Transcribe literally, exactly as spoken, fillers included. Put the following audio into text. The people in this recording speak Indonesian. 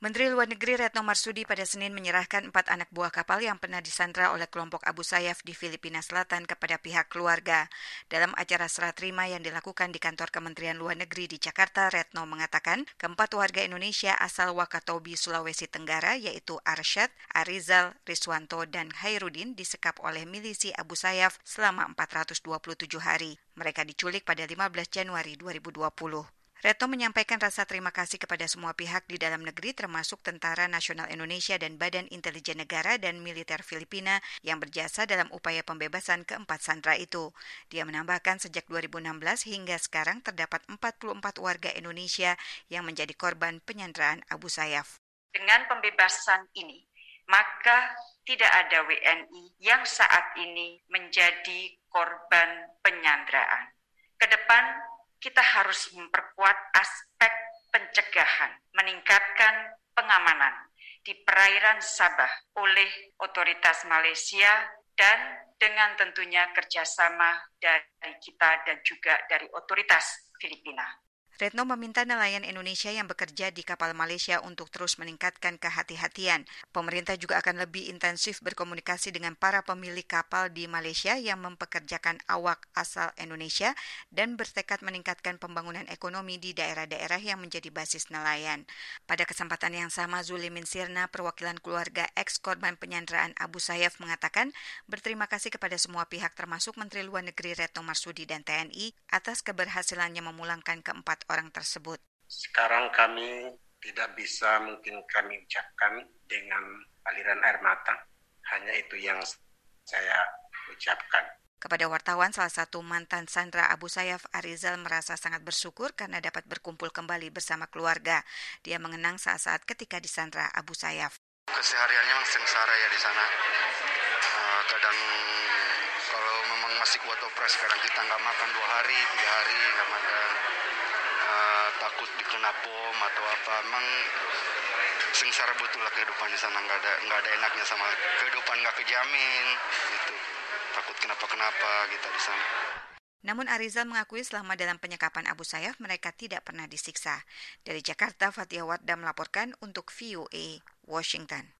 Menteri Luar Negeri Retno Marsudi pada Senin menyerahkan empat anak buah kapal yang pernah disandra oleh kelompok Abu Sayyaf di Filipina Selatan kepada pihak keluarga. Dalam acara serah terima yang dilakukan di kantor Kementerian Luar Negeri di Jakarta, Retno mengatakan keempat warga Indonesia asal Wakatobi, Sulawesi Tenggara, yaitu Arsyad, Arizal, Riswanto, dan Hairudin disekap oleh milisi Abu Sayyaf selama empat ratus dua puluh tujuh hari. Mereka diculik pada lima belas Januari dua ribu dua puluh. Retno menyampaikan rasa terima kasih kepada semua pihak di dalam negeri termasuk Tentara Nasional Indonesia dan Badan Intelijen Negara dan Militer Filipina yang berjasa dalam upaya pembebasan keempat sandera itu. Dia menambahkan sejak dua ribu enam belas hingga sekarang terdapat empat puluh empat warga Indonesia yang menjadi korban penyanderaan Abu Sayyaf. Dengan pembebasan ini, maka tidak ada W N I yang saat ini menjadi korban penyanderaan. Kedepan kita harus memperkuat aspek pencegahan, meningkatkan pengamanan di perairan Sabah oleh otoritas Malaysia dan dengan tentunya kerjasama dari kita dan juga dari otoritas Filipina. Retno meminta nelayan Indonesia yang bekerja di kapal Malaysia untuk terus meningkatkan kehati-hatian. Pemerintah juga akan lebih intensif berkomunikasi dengan para pemilik kapal di Malaysia yang mempekerjakan awak asal Indonesia dan bertekad meningkatkan pembangunan ekonomi di daerah-daerah yang menjadi basis nelayan. Pada kesempatan yang sama, Zulimin Sirna, perwakilan keluarga eks-korban penyanderaan Abu Sayyaf, mengatakan berterima kasih kepada semua pihak termasuk Menteri Luar Negeri Retno Marsudi dan T N I atas keberhasilannya memulangkan keempat orang tersebut. Sekarang kami tidak bisa mungkin kami ucapkan dengan aliran air mata. Hanya itu yang saya ucapkan. Kepada wartawan, salah satu mantan sandera Abu Sayyaf, Arizal, merasa sangat bersyukur karena dapat berkumpul kembali bersama keluarga. Dia mengenang saat-saat ketika disandera Abu Sayyaf. Kesehariannya memang sengsara ya di sana. Uh, kadang kalau memang masih kuat operasi, kadang kita nggak makan dua hari, tiga hari nggak makan. Uh, takut dikena bom atau apa, emang sengsara betul lah kehidupan di sana, nggak ada nggak ada enaknya sama kehidupan, nggak kejamin gitu, takut kenapa-kenapa gitu di sana. Namun Arizal mengakui selama dalam penyekapan Abu Sayyaf mereka tidak pernah disiksa. Dari Jakarta, Fathia Wardah melaporkan untuk V O A Washington.